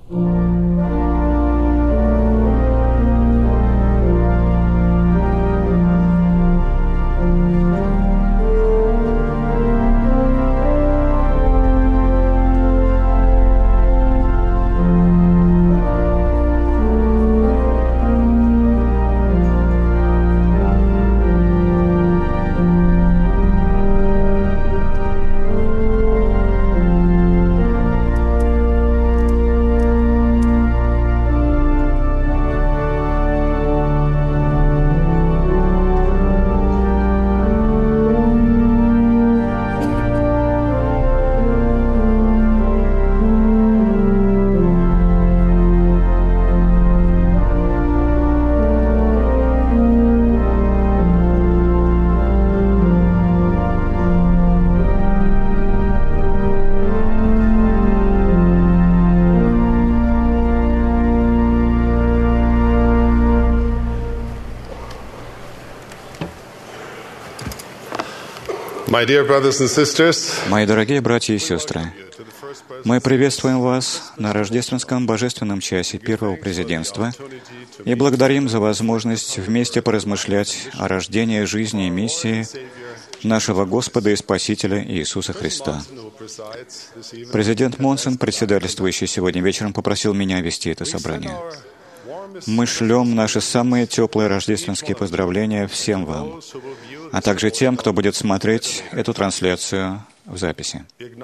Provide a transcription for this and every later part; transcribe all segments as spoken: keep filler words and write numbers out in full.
My dear brothers and sisters, Мои дорогие братья и сестры, мы приветствуем вас на рождественском божественном часе первого президентства и благодарим за возможность вместе поразмышлять о рождении, жизни и миссии нашего Господа и Спасителя Иисуса Христа. Президент Монсон, председательствующий сегодня вечером, попросил меня вести это собрание. Мы шлем наши самые теплые рождественские поздравления всем вам, а также тем, кто будет смотреть эту трансляцию в записи.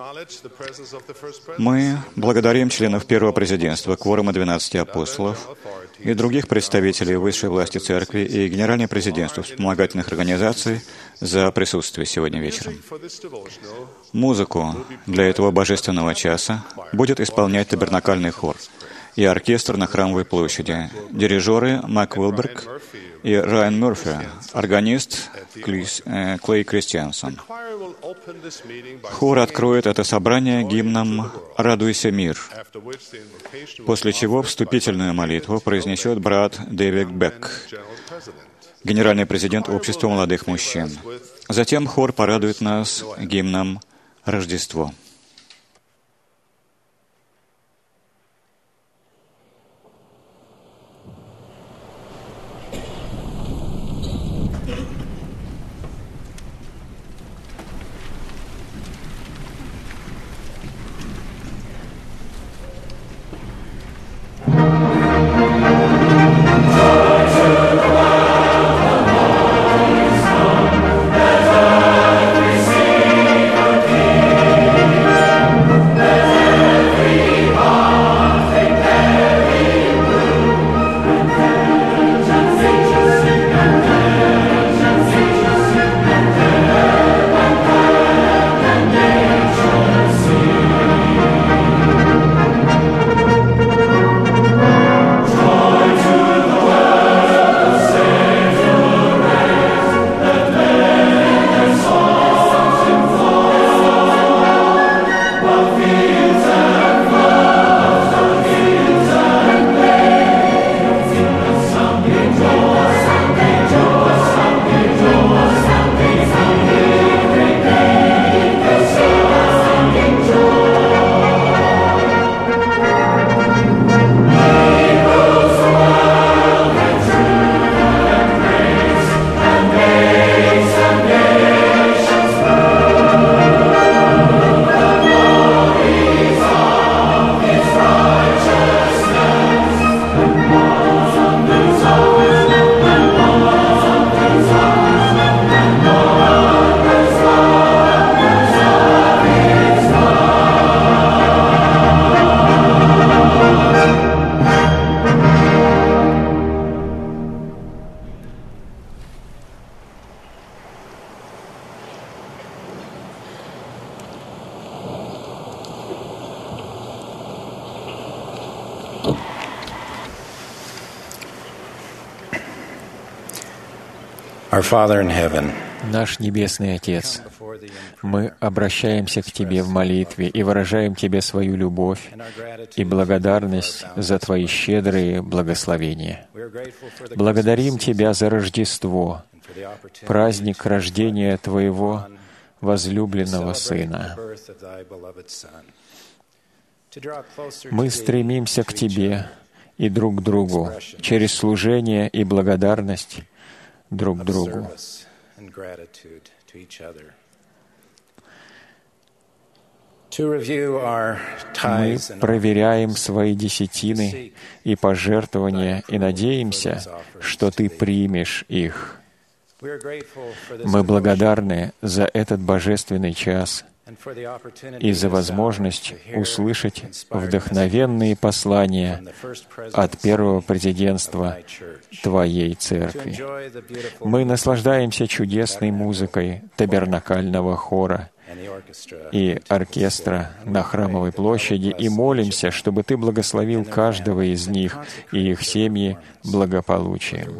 Мы благодарим членов Первого президентства, кворума двенадцати апостолов и других представителей высшей власти Церкви и Генерального президентства вспомогательных организаций за присутствие сегодня вечером. Музыку для этого божественного часа будет исполнять табернакальный хор и оркестр на Храмовой площади, дирижеры Мак Уилберг и Райан Мерфи, органист Клей Кристиансон. Хор откроет это собрание гимном «Радуйся, мир», после чего вступительную молитву произнесет брат Дэвид Бек, генеральный президент Общества молодых мужчин. Затем хор порадует нас гимном «Рождество». Наш Небесный Отец, мы обращаемся к Тебе в молитве и выражаем Тебе свою любовь и благодарность за Твои щедрые благословения. Благодарим Тебя за Рождество, праздник рождения Твоего возлюбленного Сына. Мы стремимся к Тебе и друг к другу через служение и благодарность друг к другу. Мы проверяем свои десятины и пожертвования и надеемся, что Ты примешь их. Мы благодарны за этот божественный час и за возможность услышать вдохновенные послания от первого президентства Твоей Церкви. Мы наслаждаемся чудесной музыкой табернакального хора и оркестра на Храмовой площади и молимся, чтобы Ты благословил каждого из них и их семьи благополучием.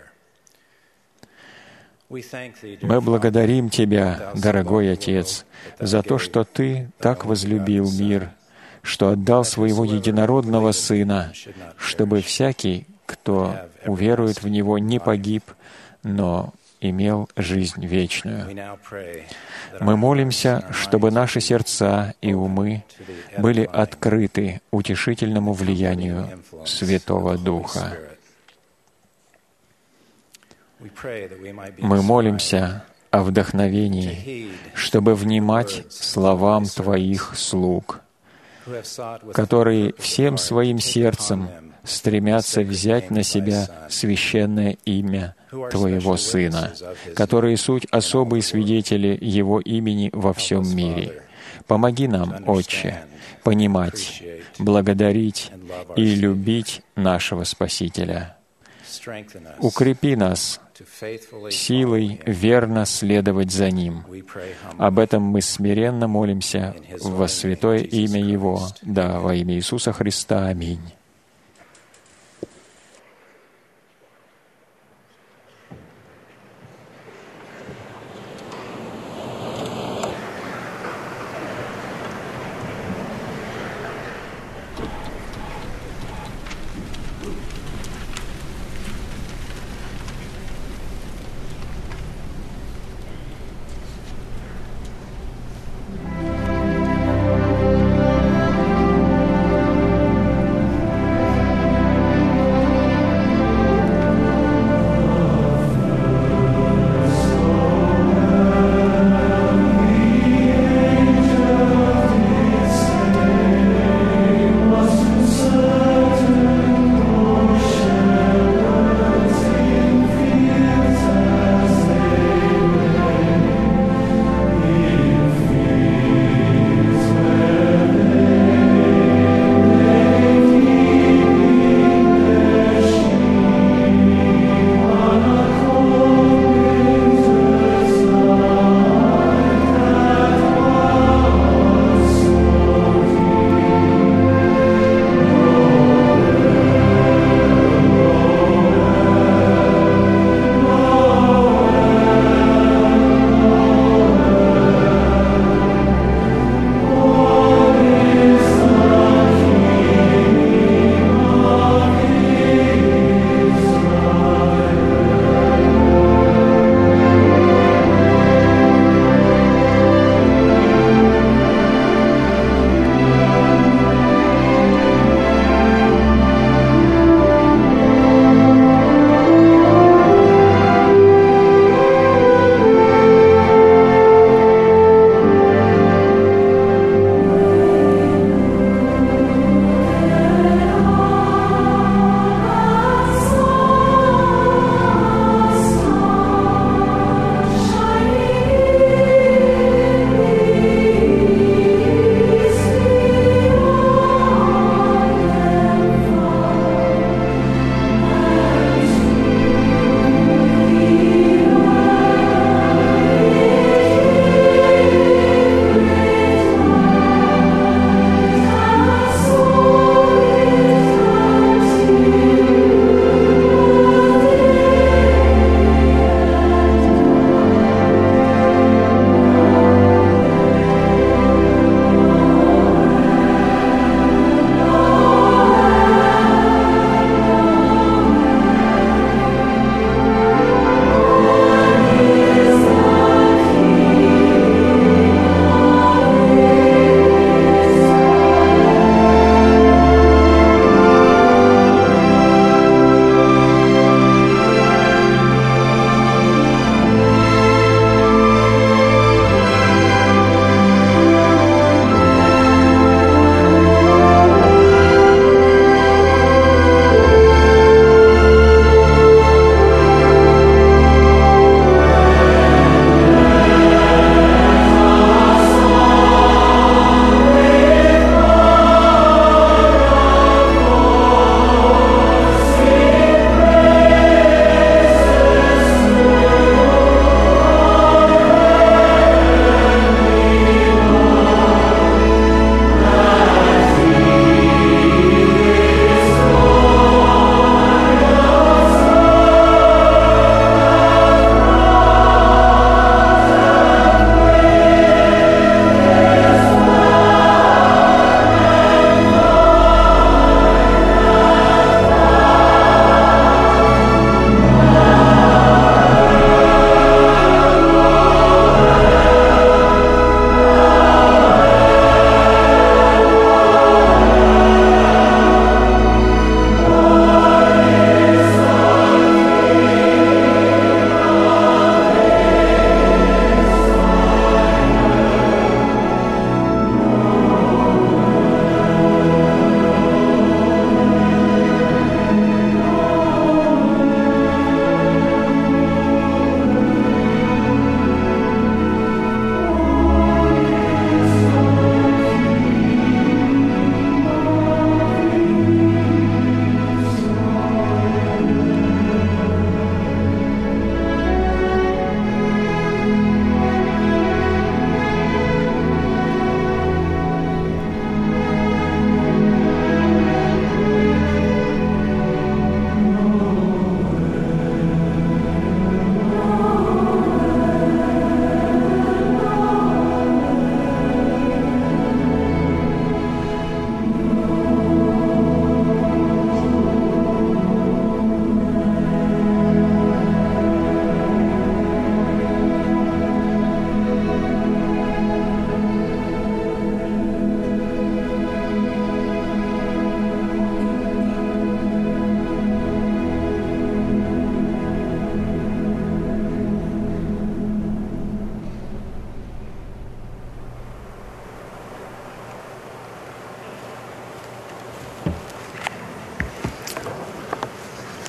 Мы благодарим Тебя, дорогой Отец, за то, что Ты так возлюбил мир, что отдал Своего Единородного Сына, чтобы всякий, кто уверует в Него, не погиб, но имел жизнь вечную. Мы молимся, чтобы наши сердца и умы были открыты утешительному влиянию Святого Духа. Мы молимся о вдохновении, чтобы внимать словам Твоих слуг, которые всем своим сердцем стремятся взять на себя священное имя Твоего Сына, которые суть особые свидетели Его имени во всем мире. Помоги нам, Отче, понимать, благодарить и любить нашего Спасителя. Укрепи нас силой верно следовать за Ним. Об этом мы смиренно молимся во святое имя Его, да, во имя Иисуса Христа. Аминь.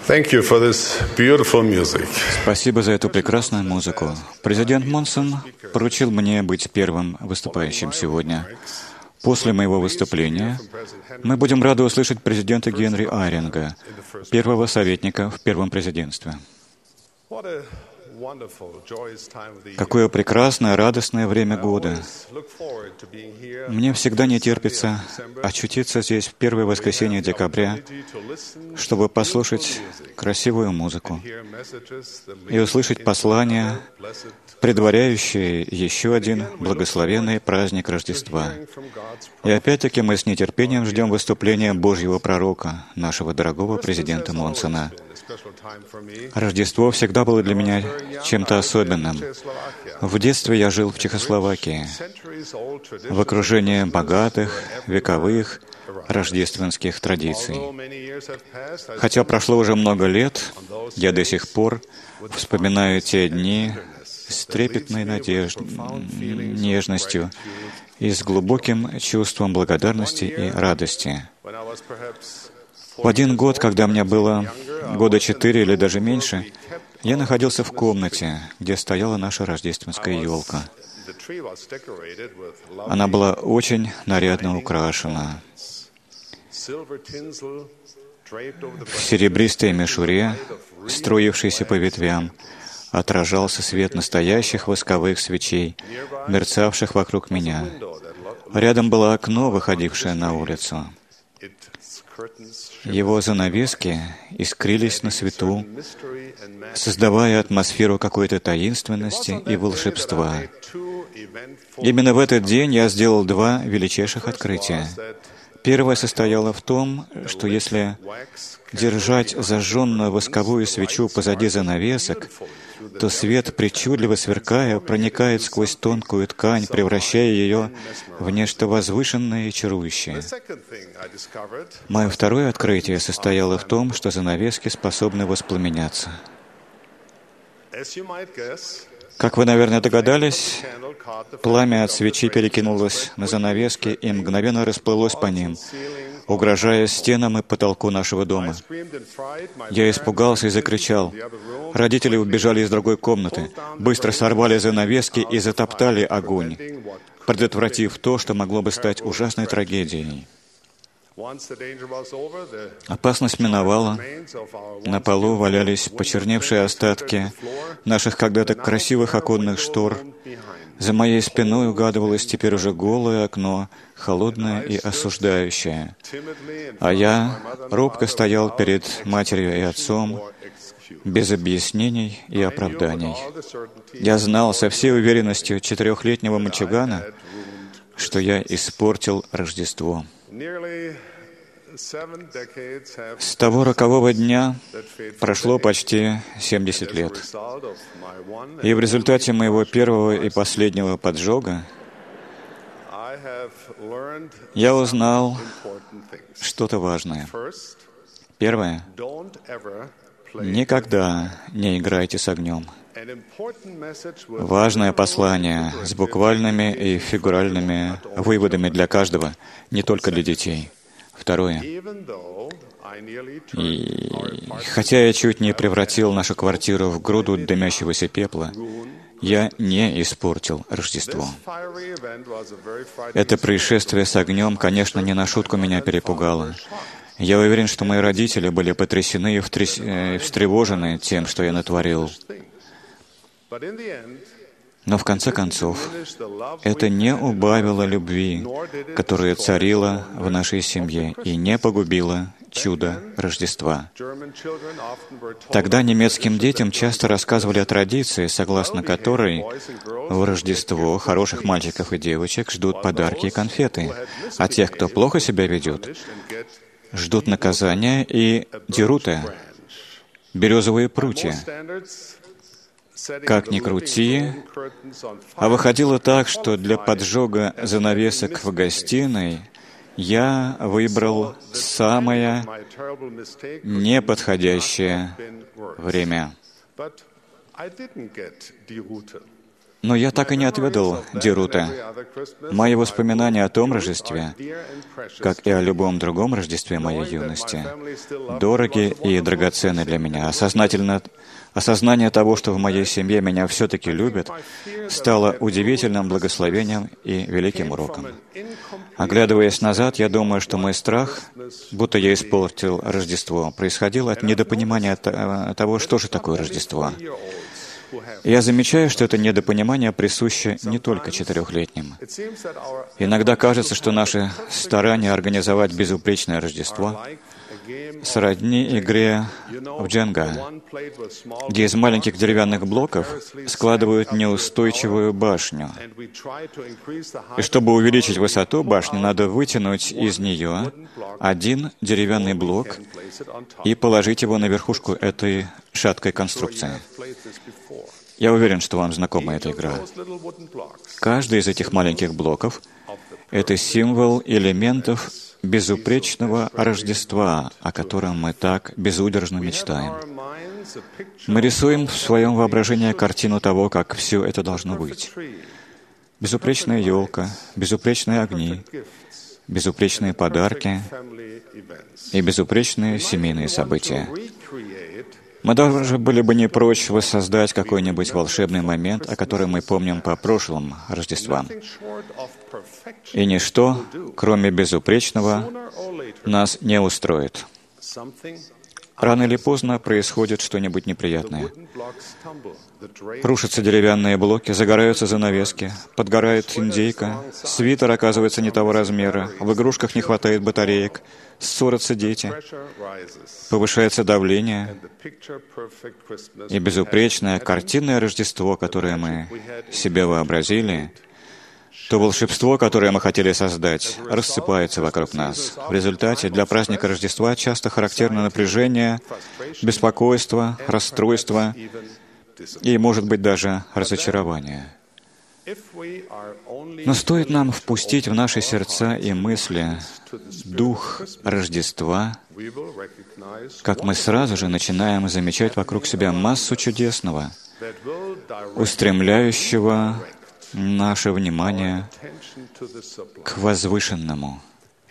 Thank you for this beautiful music. Спасибо за эту прекрасную музыку. Президент Монсон поручил мне быть первым выступающим сегодня. После моего выступления мы будем рады услышать президента Генри Айринга, первого советника в первом президентстве. Какое прекрасное, радостное время года. Мне всегда не терпится очутиться здесь в первое воскресенье декабря, чтобы послушать красивую музыку и услышать послания, предваряющие еще один благословенный праздник Рождества. И опять-таки мы с нетерпением ждем выступления Божьего пророка, нашего дорогого президента Монсона. Рождество всегда было для меня чем-то особенным. В детстве я жил в Чехословакии, в окружении богатых, вековых, рождественских традиций. Хотя прошло уже много лет, я до сих пор вспоминаю те дни с трепетной надеждой, нежностью и с глубоким чувством благодарности и радости. В один год, когда мне было года четыре или даже меньше, я находился в комнате, где стояла наша рождественская елка. Она была очень нарядно украшена. В серебристой мишуре, струившейся по ветвям, отражался свет настоящих восковых свечей, мерцавших вокруг меня. Рядом было окно, выходившее на улицу. Его занавески искрились на свету, создавая атмосферу какой-то таинственности и волшебства. Именно в этот день я сделал два величайших открытия. Первое состояло в том, что если держать зажженную восковую свечу позади занавесок, то свет, причудливо сверкая, проникает сквозь тонкую ткань, превращая ее в нечто возвышенное и чарующее. Мое второе открытие состояло в том, что занавески способны воспламеняться. Как вы, наверное, догадались, пламя от свечи перекинулось на занавески и мгновенно расплылось по ним, угрожая стенам и потолку нашего дома. Я испугался и закричал. Родители убежали из другой комнаты, быстро сорвали занавески и затоптали огонь, предотвратив то, что могло бы стать ужасной трагедией. Опасность миновала. На полу валялись почерневшие остатки наших когда-то красивых оконных штор. За моей спиной угадывалось теперь уже голое окно, холодное и осуждающее. А я робко стоял перед матерью и отцом, без объяснений и оправданий. Я знал со всей уверенностью четырехлетнего мальчугана, что я испортил Рождество. С того рокового дня прошло почти семьдесят лет. И в результате моего первого и последнего поджога я узнал что-то важное. Первое. Никогда не играйте с огнем. Важное послание с буквальными и фигуральными выводами для каждого, не только для детей. Второе. И хотя я чуть не превратил нашу квартиру в груду дымящегося пепла, я не испортил Рождество. Это происшествие с огнем, конечно, не на шутку меня перепугало. Я уверен, что мои родители были потрясены и встревожены тем, что я натворил. Но в конце концов, это не убавило любви, которая царила в нашей семье, и не погубило чудо Рождества. Тогда немецким детям часто рассказывали о традиции, согласно которой в Рождество хороших мальчиков и девочек ждут подарки и конфеты, а тех, кто плохо себя ведет, ждут наказания и деруты, березовые прутья. Как ни крути, а выходило так, что для поджога занавесок в гостиной я выбрал самое неподходящее время. Но я так и не отведал Дерута. Мои воспоминания о том Рождестве, как и о любом другом Рождестве моей юности, дороги и драгоценны для меня. Осознательно, осознание того, что в моей семье меня все-таки любят, стало удивительным благословением и великим уроком. Оглядываясь назад, я думаю, что мой страх, будто я испортил Рождество, происходил от недопонимания того, что же такое Рождество. Я замечаю, что это недопонимание присуще не только четырехлетним. Иногда кажется, что наши старания организовать безупречное Рождество сродни игре в дженга, где из маленьких деревянных блоков складывают неустойчивую башню. И чтобы увеличить высоту башни, надо вытянуть из нее один деревянный блок и положить его на верхушку этой шаткой конструкции. Я уверен, что вам знакома эта игра. Каждый из этих маленьких блоков — это символ элементов безупречного Рождества, о котором мы так безудержно мечтаем. Мы рисуем в своем воображении картину того, как все это должно быть. Безупречная елка, безупречные огни, безупречные подарки и безупречные семейные события. Мы даже были бы не прочь воссоздать какой-нибудь волшебный момент, о котором мы помним по прошлым Рождествам. И ничто, кроме безупречного, нас не устроит. Рано или поздно происходит что-нибудь неприятное. Рушатся деревянные блоки, загораются занавески, подгорает индейка, свитер оказывается не того размера, в игрушках не хватает батареек, ссорятся дети, повышается давление, и безупречное картинное Рождество, которое мы себе вообразили, то волшебство, которое мы хотели создать, рассыпается вокруг нас. В результате для праздника Рождества часто характерно напряжение, беспокойство, расстройство и, может быть, даже разочарование. Но стоит нам впустить в наши сердца и мысли дух Рождества, как мы сразу же начинаем замечать вокруг себя массу чудесного, устремляющего наше внимание к возвышенному.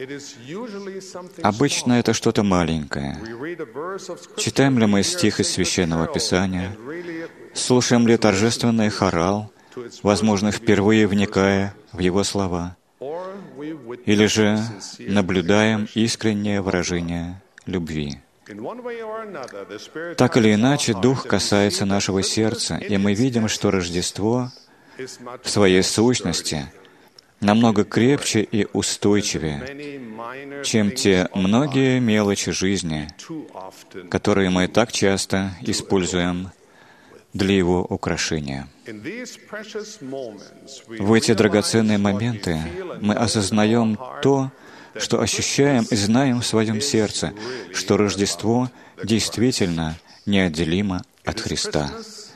Обычно это что-то маленькое. Читаем ли мы стих из Священного Писания? Слушаем ли торжественный хорал, возможно, впервые вникая в его слова? Или же наблюдаем искреннее выражение любви? Так или иначе, Дух касается нашего сердца, и мы видим, что Рождество в своей сущности намного крепче и устойчивее, чем те многие мелочи жизни, которые мы так часто используем для его украшения. В эти драгоценные моменты мы осознаем то, что ощущаем и знаем в своем сердце, что Рождество действительно неотделимо от Христа.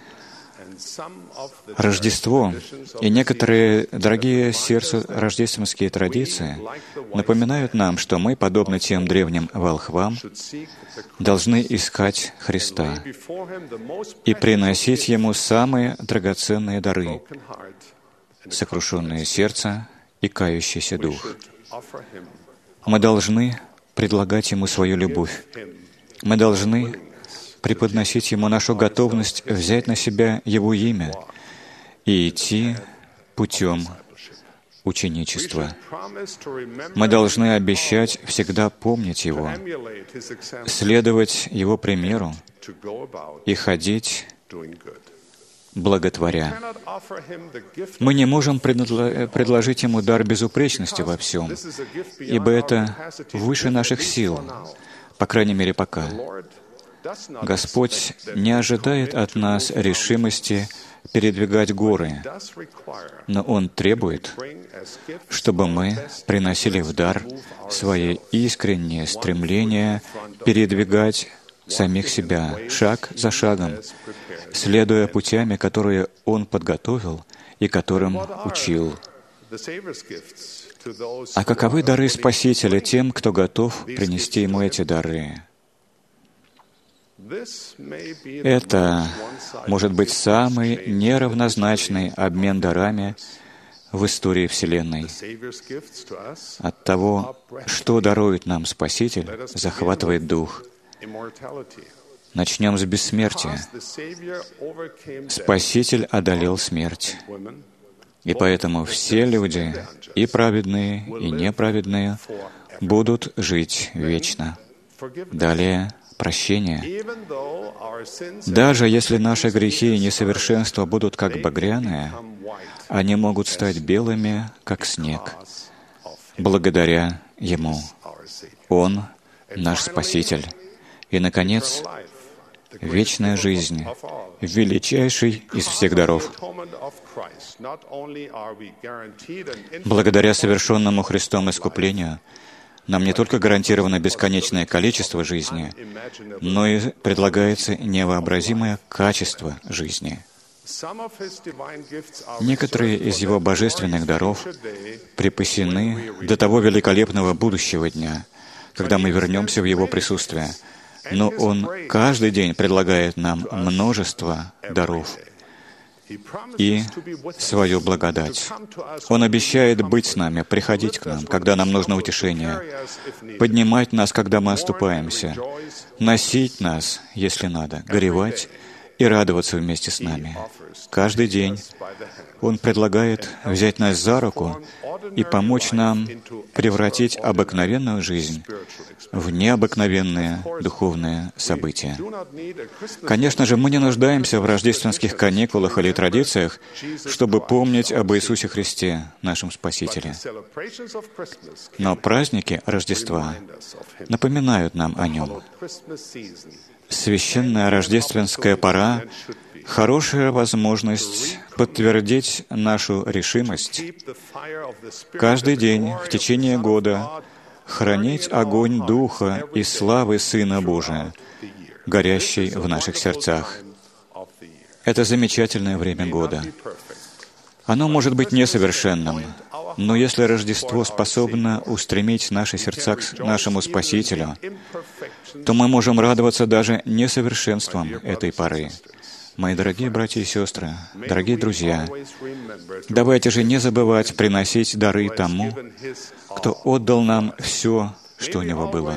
Рождество и некоторые дорогие сердцу рождественские традиции напоминают нам, что мы, подобно тем древним волхвам, должны искать Христа и приносить Ему самые драгоценные дары — сокрушенное сердце и кающийся дух. Мы должны предлагать Ему свою любовь. Мы должны преподносить Ему нашу готовность взять на себя Его имя и идти путем ученичества. Мы должны обещать всегда помнить Его, следовать Его примеру и ходить благотворя. Мы не можем предло- предложить Ему дар безупречности во всем, ибо это выше наших сил, по крайней мере, пока. Господь не ожидает от нас решимости передвигать горы, но Он требует, чтобы мы приносили в дар свое искреннее стремление передвигать самих себя шаг за шагом, следуя путями, которые Он подготовил и которым учил. А каковы дары Спасителя тем, кто готов принести Ему эти дары? Это может быть самый неравнозначный обмен дарами в истории Вселенной. От того, что дарует нам Спаситель, захватывает дух. Начнем с бессмертия. Спаситель одолел смерть. И поэтому все люди, и праведные, и неправедные, будут жить вечно. Далее прощение. Даже если наши грехи и несовершенства будут как багряные, они могут стать белыми, как снег, благодаря Ему. Он — наш Спаситель. И, наконец, вечная жизнь, величайший из всех даров. Благодаря совершенному Христом искуплению нам не только гарантировано бесконечное количество жизни, но и предлагается невообразимое качество жизни. Некоторые из Его божественных даров припасены до того великолепного будущего дня, когда мы вернемся в Его присутствие. Но Он каждый день предлагает нам множество даров и свою благодать. Он обещает быть с нами, приходить к нам, когда нам нужно утешение, поднимать нас, когда мы оступаемся, носить нас, если надо, горевать и радоваться вместе с нами. Каждый день Он предлагает взять нас за руку и помочь нам превратить обыкновенную жизнь в необыкновенные духовные события. Конечно же, мы не нуждаемся в рождественских каникулах или традициях, чтобы помнить об Иисусе Христе, нашем Спасителе. Но праздники Рождества напоминают нам о Нем. Священная рождественская пора — хорошая возможность подтвердить нашу решимость каждый день в течение года хранить огонь Духа и славы Сына Божия, горящий в наших сердцах. Это замечательное время года. Оно может быть несовершенным, но если Рождество способно устремить наши сердца к нашему Спасителю, то мы можем радоваться даже несовершенством этой поры. Мои дорогие братья и сестры, дорогие друзья, давайте же не забывать приносить дары тому, кто отдал нам все, что у него было.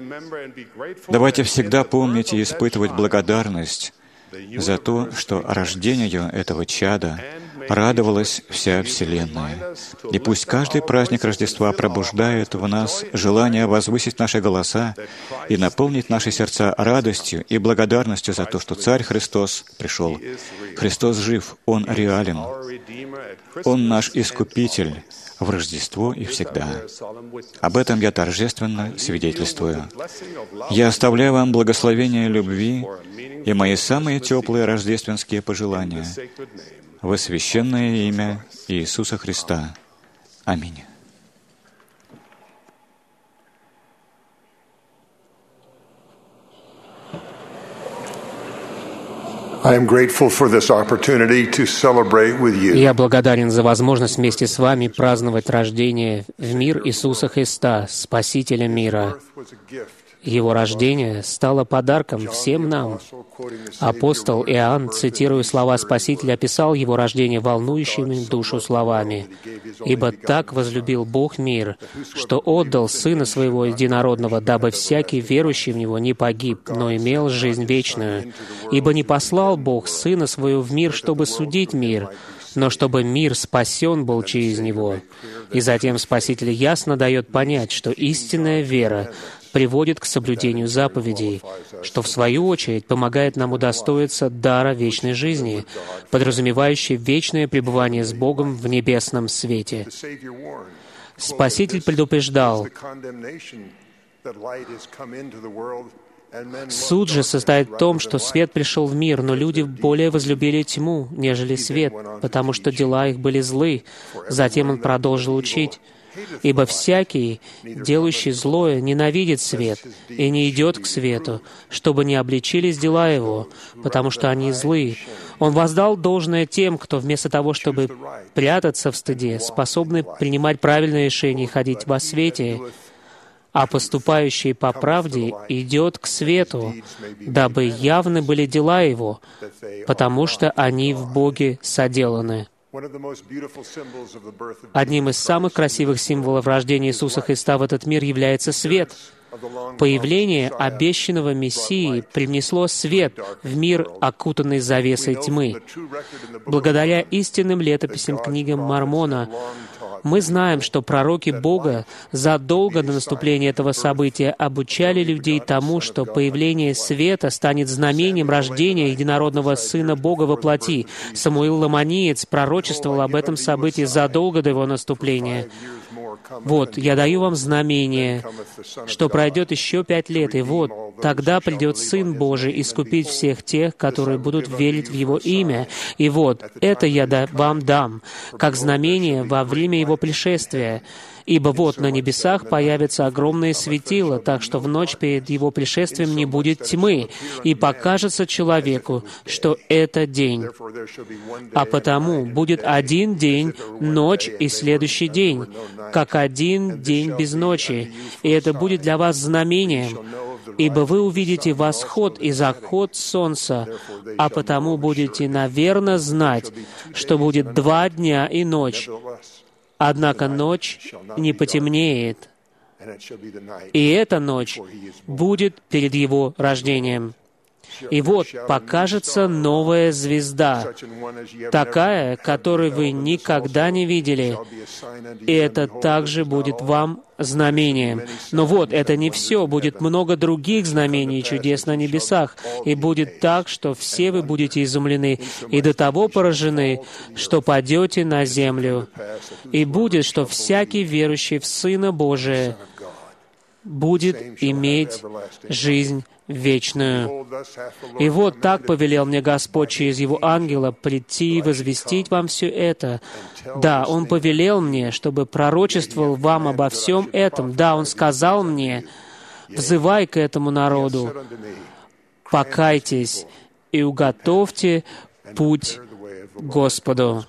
Давайте всегда помнить и испытывать благодарность за то, что рождению этого чада радовалась вся Вселенная. И пусть каждый праздник Рождества пробуждает в нас желание возвысить наши голоса и наполнить наши сердца радостью и благодарностью за то, что Царь Христос пришел. Христос жив, Он реален. Он наш Искупитель в Рождество и всегда. Об этом я торжественно свидетельствую. Я оставляю вам благословение любви и мои самые теплые рождественские пожелания во священное имя Иисуса Христа. Аминь. Я благодарен за возможность вместе с вами праздновать рождение в мир Иисуса Христа, Спасителя мира. Его рождение стало подарком всем нам. Апостол Иоанн, цитируя слова Спасителя, описал его рождение волнующими душу словами. «Ибо так возлюбил Бог мир, что отдал Сына Своего Единородного, дабы всякий верующий в Него не погиб, но имел жизнь вечную. Ибо не послал Бог Сына Своего в мир, чтобы судить мир, но чтобы мир спасен был через Него». И затем Спаситель ясно дает понять, что истинная вера приводит к соблюдению заповедей, что, в свою очередь, помогает нам удостоиться дара вечной жизни, подразумевающей вечное пребывание с Богом в небесном свете. Спаситель предупреждал: «Суд же состоит в том, что свет пришел в мир, но люди более возлюбили тьму, нежели свет, потому что дела их были злы». Затем он продолжил учить: «Ибо всякий, делающий злое, ненавидит свет и не идет к свету, чтобы не обличились дела его, потому что они злы. Он воздал должное тем, кто вместо того, чтобы прятаться в стыде, способны принимать правильные решения и ходить во свете, а поступающий по правде идет к свету, дабы явны были дела его, потому что они в Боге соделаны». Одним из самых красивых символов рождения Иисуса Христа в этот мир является свет. Появление обещанного Мессии привнесло свет в мир, окутанный завесой тьмы. Благодаря истинным летописям книгам Мормона, мы знаем, что пророки Бога задолго до наступления этого события обучали людей тому, что появление света станет знамением рождения единородного Сына Бога во плоти. Самуил Ламаниец пророчествовал об этом событии задолго до его наступления. «Вот, я даю вам знамение, что пройдет еще пять лет, и вот, тогда придет Сын Божий искупить всех тех, которые будут верить в Его имя. И вот, это я да, вам дам, как знамение во время Его пришествия. Ибо вот на небесах появятся огромные светила, так что в ночь перед Его пришествием не будет тьмы, и покажется человеку, что это день. А потому будет один день, ночь и следующий день, как один день без ночи, и это будет для вас знамением, ибо вы увидите восход и заход солнца, а потому будете, наверно, знать, что будет два дня и ночь, однако ночь не потемнеет, и эта ночь будет перед Его рождением. И вот покажется новая звезда, такая, которую вы никогда не видели, и это также будет вам знамением. Но вот, это не все, будет много других знамений и чудес на небесах, и будет так, что все вы будете изумлены и до того поражены, что падете на землю. И будет, что всякий верующий в Сына Божия будет иметь жизнь вечную. И вот так повелел мне Господь через Его ангела прийти и возвестить вам все это. Да, Он повелел мне, чтобы пророчествовал вам обо всем этом. Да, Он сказал мне: «Взывай к этому народу, покайтесь и уготовьте путь Господу».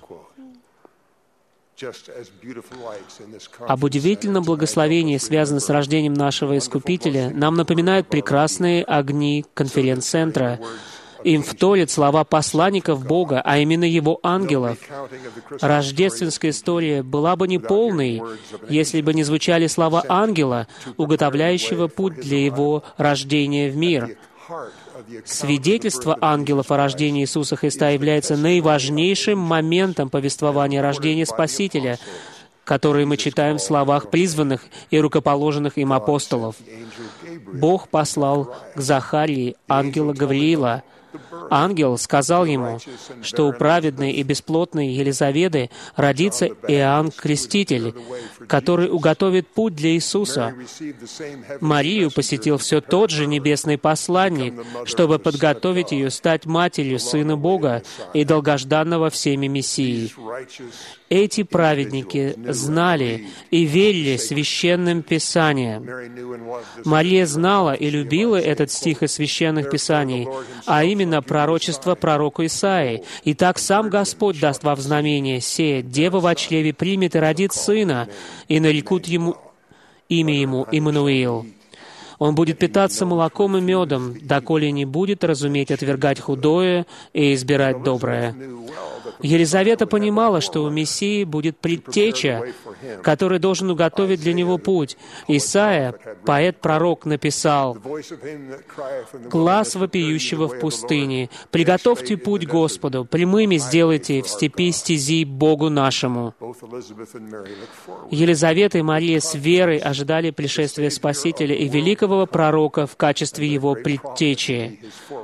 Об удивительном благословении, связанном с рождением нашего Искупителя, нам напоминают прекрасные огни конференц-центра. Им вторят слова посланников Бога, а именно Его ангелов. Рождественская история была бы неполной, если бы не звучали слова ангела, уготовляющего путь для Его рождения в мир. Свидетельство ангелов о рождении Иисуса Христа является наиважнейшим моментом повествования рождения Спасителя, который мы читаем в словах призванных и рукоположенных им апостолов. Бог послал к Захарии ангела Гавриила. Ангел сказал ему, что у праведной и бесплотной Елизаветы родится Иоанн Креститель, который уготовит путь для Иисуса. Марию посетил все тот же небесный посланник, чтобы подготовить ее стать матерью Сына Бога и долгожданного всеми Мессии. Эти праведники знали и верили Священным Писаниям. Мария знала и любила этот стих из Священных Писаний, а именно пророчество пророка Исаии. «Итак, сам Господь даст вам знамение сее: дева во чреве примет и родит сына, и нарекут ему имя ему Иммануил. Он будет питаться молоком и медом, доколе не будет разуметь отвергать худое и избирать доброе». Елизавета понимала, что у Мессии будет предтеча, который должен уготовить для него путь. Исаия, поэт-пророк, написал: «Глас вопиющего в пустыне, приготовьте путь Господу, прямыми сделайте в степи стези Богу нашему». Елизавета и Мария с верой ожидали пришествия Спасителя и великого пророка в качестве его предтечи.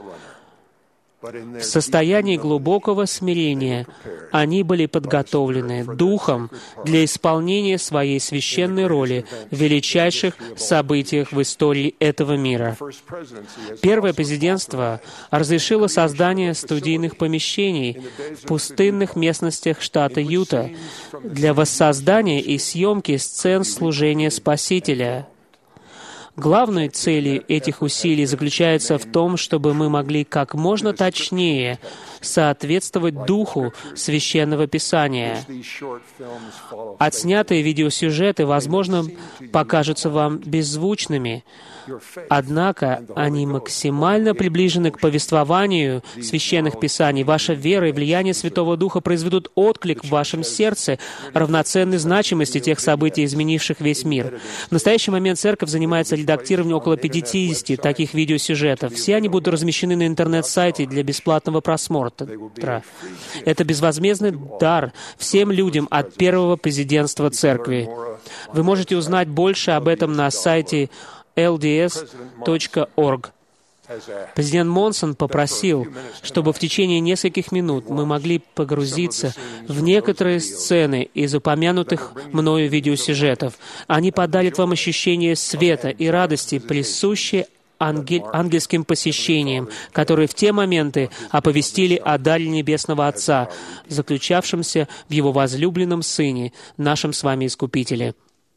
В состоянии глубокого смирения они были подготовлены Духом для исполнения своей священной роли в величайших событиях в истории этого мира. Первое президентство разрешило создание студийных помещений в пустынных местностях штата Юта для воссоздания и съемки сцен служения Спасителя. Главной целью этих усилий заключается в том, чтобы мы могли как можно точнее соответствовать духу Священного Писания. Отснятые видеосюжеты, возможно, покажутся вам беззвучными, однако они максимально приближены к повествованию Священных Писаний. Ваша вера и влияние Святого Духа произведут отклик в вашем сердце, равноценной значимости тех событий, изменивших весь мир. В настоящий момент Церковь занимается редактированием около пятидесяти таких видеосюжетов. Все они будут размещены на интернет-сайте для бесплатного просмотра. Это безвозмездный дар всем людям от первого президентства Церкви. Вы можете узнать больше об этом на сайте эл ди эс точка орг. Президент Монсон попросил, чтобы в течение нескольких минут мы могли погрузиться в некоторые сцены из упомянутых мною видеосюжетов. Они подарят вам ощущение света и радости, присущие ангель, ангельским посещениям, которые в те моменты оповестили о даре Небесного Отца, заключавшемся в Его возлюбленном Сыне, нашем с вами Искупителе.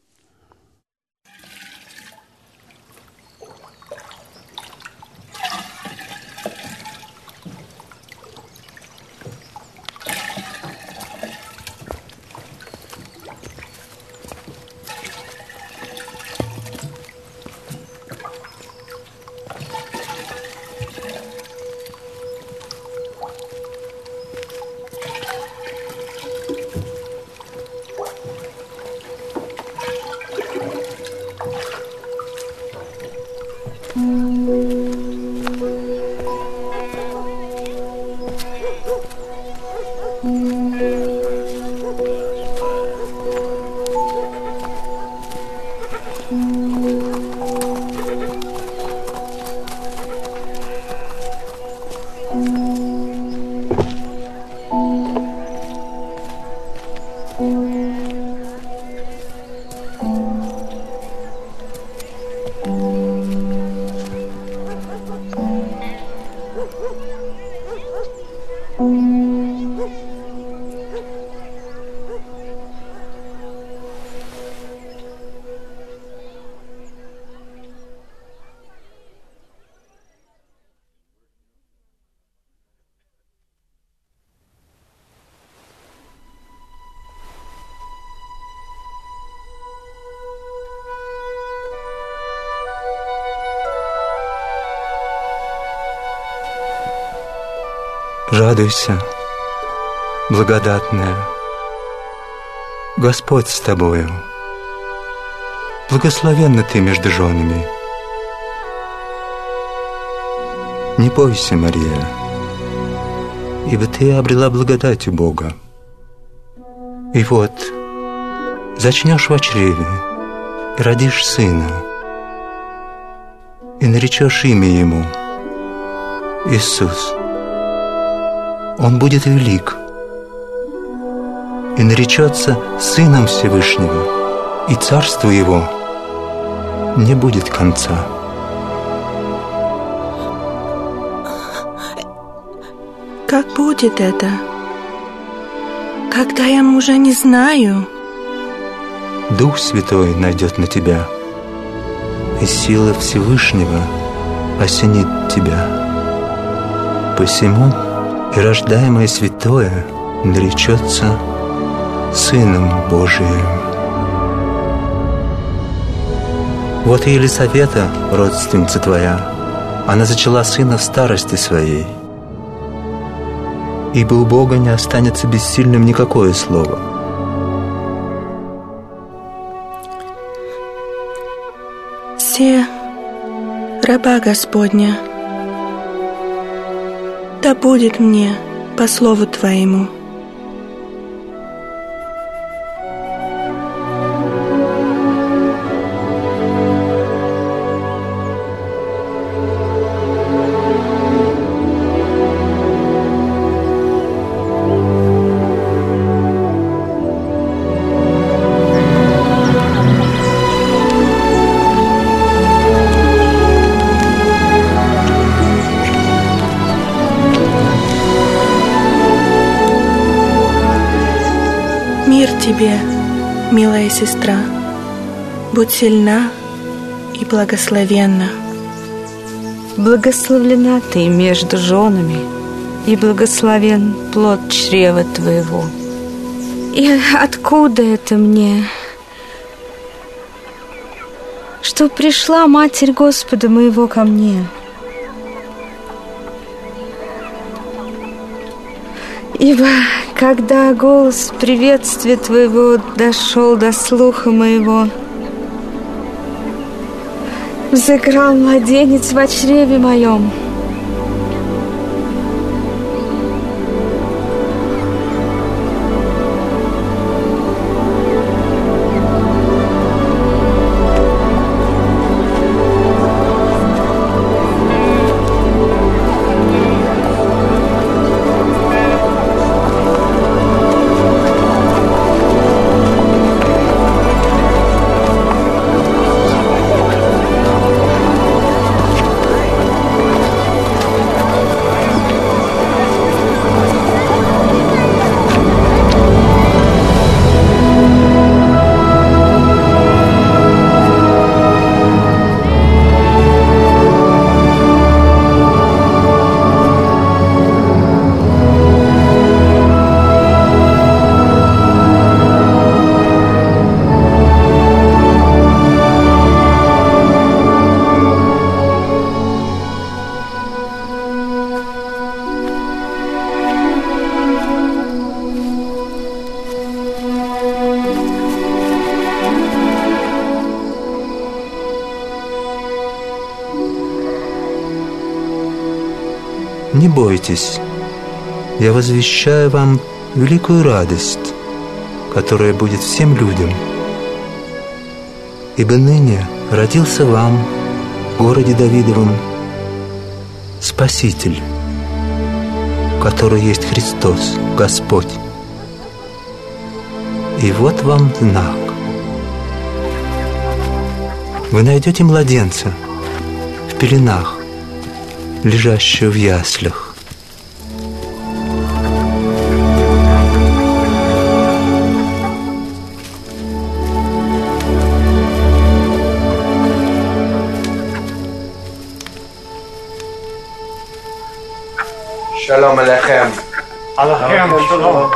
Радуйся, благодатная, Господь с тобою. Благословенна ты между женами. Не бойся, Мария, ибо ты обрела благодать у Бога. И вот зачнешь в чреве и родишь сына, и наречешь имя ему Иисус. Он будет велик и наречется Сыном Всевышнего, и царству Его не будет конца. Как будет это, когда я мужа не знаю? Дух Святой найдет на тебя, и сила Всевышнего осенит тебя. Посему и рождаемое святое наречется Сыном Божиим. Вот и Елисавета, родственница твоя, она зачала сына в старости своей. Ибо у Бога не останется бессильным никакое слово. Се раба Господня, да будет мне по слову Твоему. Мир тебе, милая сестра, будь сильна и благословенна. Благословлена ты между женами, и благословен плод чрева твоего. И откуда это мне, что пришла Матерь Господа моего ко мне? Ибо когда голос приветствия твоего дошел до слуха моего, взыграл младенец во чреве моем. Не бойтесь, я возвещаю вам великую радость, которая будет всем людям. Ибо ныне родился вам в городе Давидовом Спаситель, который есть Христос, Господь. И вот вам знак. Вы найдете младенца в пеленах, лежащего в яслях. Shalom Aleichem. Aleichem Shalom.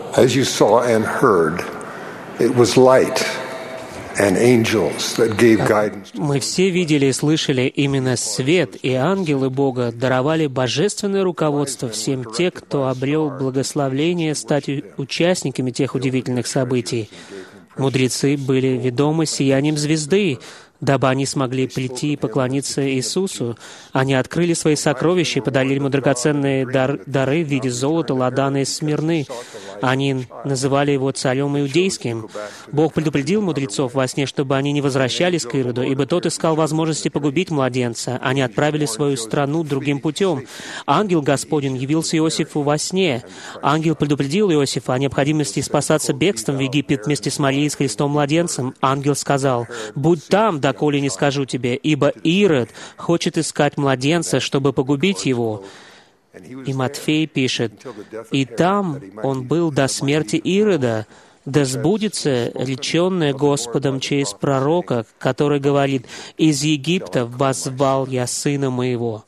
As you saw and heard, it was light and angels that gave guidance. Мы все видели и слышали именно свет, и ангелы Бога даровали божественное руководство всем тем, кто обрел благословение стать участниками тех удивительных событий. Мудрецы были ведомы сиянием звезды, дабы они смогли прийти и поклониться Иисусу. Они открыли свои сокровища и подарили ему драгоценные дар, дары в виде золота, ладана и смирны. Они называли его царем иудейским. Бог предупредил мудрецов во сне, чтобы они не возвращались к Ироду, ибо тот искал возможности погубить младенца. Они отправили свою страну другим путем. Ангел Господень явился Иосифу во сне. Ангел предупредил Иосифа о необходимости спасаться бегством в Египет вместе с Марией с Христом-младенцем. Ангел сказал: «Будь там, доколе не скажу тебе, ибо Ирод хочет искать младенца, чтобы погубить его». И Матфей пишет: «И там он был до смерти Ирода, да сбудется реченное Господом через пророка, который говорит: «Из Египта воззвал я сына моего».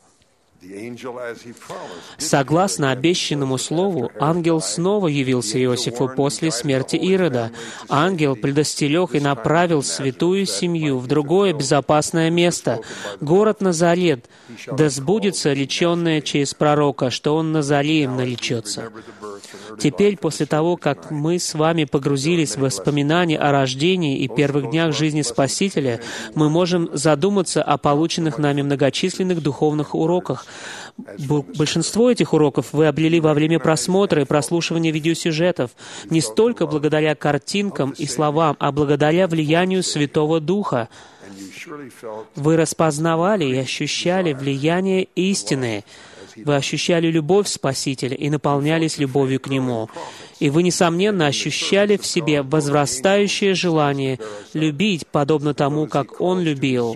Согласно обещанному слову, ангел снова явился Иосифу после смерти Ирода. Ангел предостерег и направил святую семью в другое безопасное место, город Назарет, да сбудется реченное через пророка, что он Назареем наречется. Теперь, после того, как мы с вами погрузились в воспоминания о рождении и первых днях жизни Спасителя, мы можем задуматься о полученных нами многочисленных духовных уроках. Большинство этих уроков вы обрели во время просмотра и прослушивания видеосюжетов, не столько благодаря картинкам и словам, а благодаря влиянию Святого Духа. Вы распознавали и ощущали влияние истины. Вы ощущали любовь Спасителя и наполнялись любовью к Нему. И вы, несомненно, ощущали в себе возрастающее желание любить, подобно тому, как Он любил.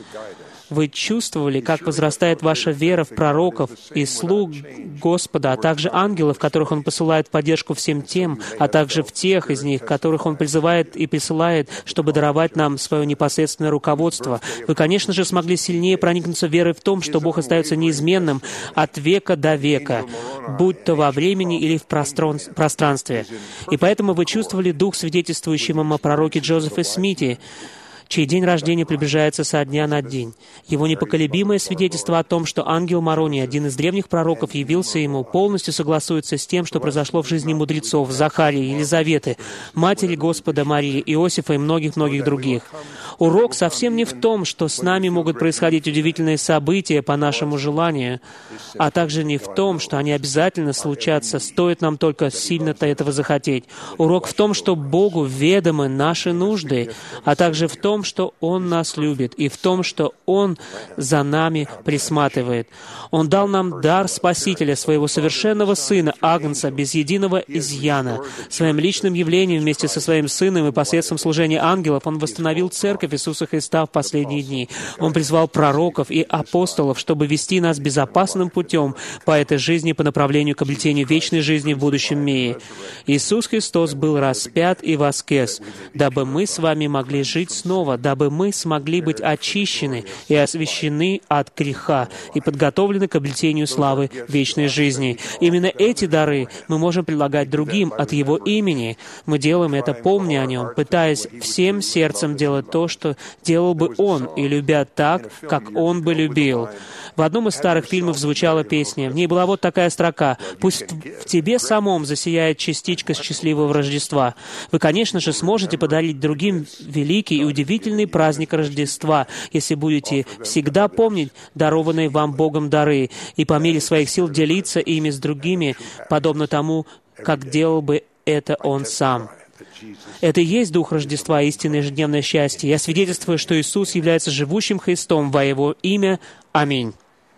Вы чувствовали, как возрастает ваша вера в пророков и слуг Господа, а также ангелов, которых Он посылает в поддержку всем тем, а также в тех из них, которых Он призывает и присылает, чтобы даровать нам свое непосредственное руководство. Вы, конечно же, смогли сильнее проникнуться верой в том, что Бог остается неизменным от века до века, будь то во времени или в простран... пространстве. И поэтому вы чувствовали дух, свидетельствующий вам о пророке Джозефе Смите, чей день рождения приближается со дня на день. Его непоколебимое свидетельство о том, что ангел Мороний, один из древних пророков, явился ему, полностью согласуется с тем, что произошло в жизни мудрецов Захарии, Елизаветы, матери Господа Марии, Иосифа и многих-многих других. Урок совсем не в том, что с нами могут происходить удивительные события по нашему желанию, а также не в том, что они обязательно случатся, стоит нам только сильно-то этого захотеть. Урок в том, что Богу ведомы наши нужды, а также в том, что Он нас любит, и в том, что Он за нами присматривает. Он дал нам дар Спасителя, своего совершенного Сына, Агнца, без единого изъяна. Своим личным явлением вместе со Своим Сыном и посредством служения ангелов Он восстановил Церковь Иисуса Христа в последние дни. Он призвал пророков и апостолов, чтобы вести нас безопасным путем по этой жизни по направлению к обретению вечной жизни в будущем мире. Иисус Христос был распят и воскрес, дабы мы с вами могли жить снова, дабы мы смогли быть очищены и освящены от греха и подготовлены к обретению славы вечной жизни. Именно эти дары мы можем предлагать другим от Его имени. Мы делаем это, помня о Нем, пытаясь всем сердцем делать то, что делал бы Он, и любя так, как Он бы любил. В одном из старых фильмов звучала песня. В ней была вот такая строка: «Пусть в тебе самом засияет частичка счастливого Рождества». Вы, конечно же, сможете подарить другим великий и удивительный праздник Рождества, если будете всегда помнить дарованные вам Богом дары и по мере своих сил делиться ими с другими, подобно тому, как делал бы это Он Сам. Это и есть Дух Рождества, истинное ежедневное счастье. Я свидетельствую, что Иисус является живущим Христом во Его имя. Аминь.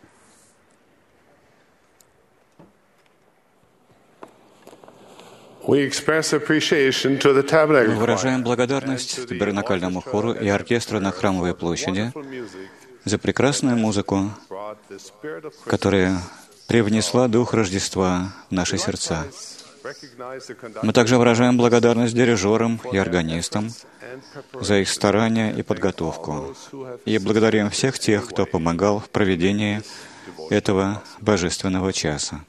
Мы выражаем благодарность табернакальному хору и оркестру на Храмовой площади за прекрасную музыку, которая привнесла Дух Рождества в наши сердца. Мы также выражаем благодарность дирижерам и органистам за их старания и подготовку, и благодарим всех тех, кто помогал в проведении этого божественного часа.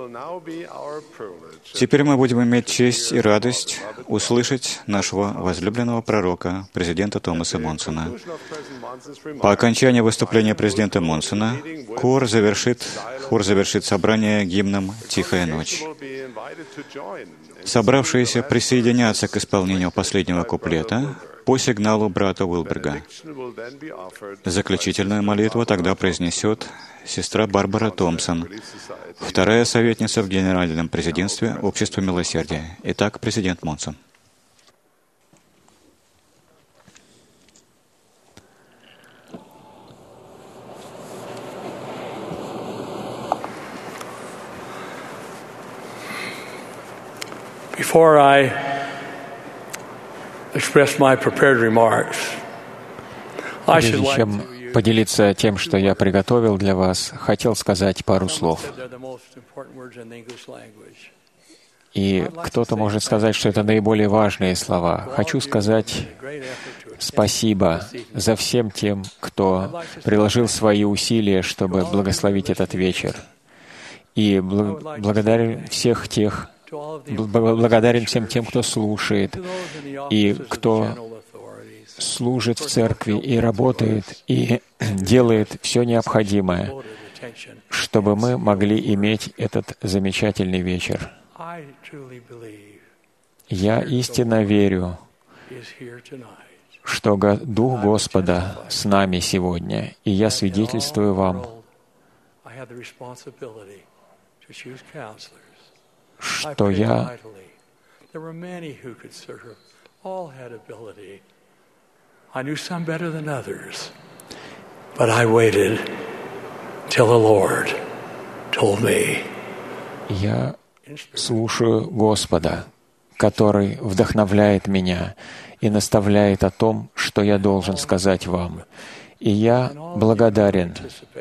Теперь мы будем иметь честь и радость услышать нашего возлюбленного пророка, президента Томаса Монсона. По окончании выступления президента Монсона хор завершит, хор завершит собрание гимном «Тихая ночь». Собравшиеся присоединятся к исполнению последнего куплета по сигналу брата Уилберга. Заключительную молитву тогда произнесет сестра Барбара Томпсон, вторая советница в Генеральном президентстве Общества Милосердия. Итак, президент Монсон. Before I express my prepared remarks, I should Прежде like чем to поделиться тем, что я приготовил для вас, хотел сказать пару слов. they're the most important words in the English language. И кто-то может сказать, что это наиболее важные слова. Хочу сказать спасибо за всем тем, кто приложил свои усилия, чтобы благословить этот вечер. И бл- благодарен всех тех, бл- благодарен всем тем, кто слушает, и кто служит в церкви и работает, и делает все необходимое, чтобы мы могли иметь этот замечательный вечер. I truly believe Я истинно верю, is here tonight. что Го- Дух Господа с нами сегодня, и я свидетельствую вам, I have the responsibility to choose counselors. I что prayed я mightily. There were many who could serve. All had ability. I knew some better than others. But I waited till the Lord told me. Я слушаю Господа, который вдохновляет меня и наставляет о том, что я должен сказать вам. И я благодарен